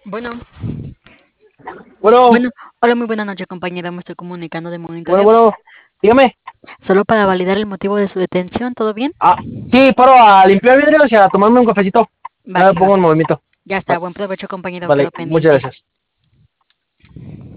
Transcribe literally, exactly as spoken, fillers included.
Bueno, Bueno, bueno, hola, muy buena noche, compañera. Me estoy comunicando de bueno, monitoreos. bueno, dígame. Solo para validar el motivo de su detención, ¿todo bien? Ah, sí, paro a limpiar vidrios y a tomarme un cafecito. Va Ya me que va. pongo en movimiento. Ya está, Va- buen provecho, compañero. Vale, Quedo muchas pendiente. gracias.